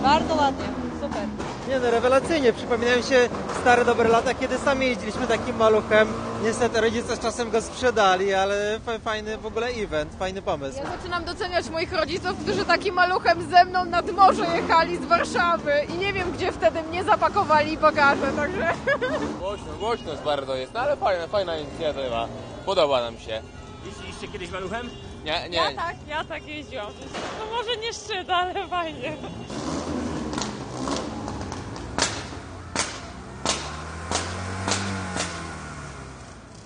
Bardzo ładnie, super. Nie no, rewelacyjnie. Przypominają się stare dobre lata, kiedy sami jeździliśmy takim maluchem. Niestety rodzice z czasem go sprzedali, ale fajny w ogóle event, fajny pomysł. Ja zaczynam doceniać moich rodziców, którzy takim maluchem ze mną nad morze jechali z Warszawy i nie wiem, gdzie wtedy mnie zapakowali bagaże, także... Głośno bardzo jest, no ale fajna inicjatywa. Podoba nam się. Jeździliście kiedyś maluchem? Nie. Ja tak jeździłam. No może nie szczyt, ale fajnie.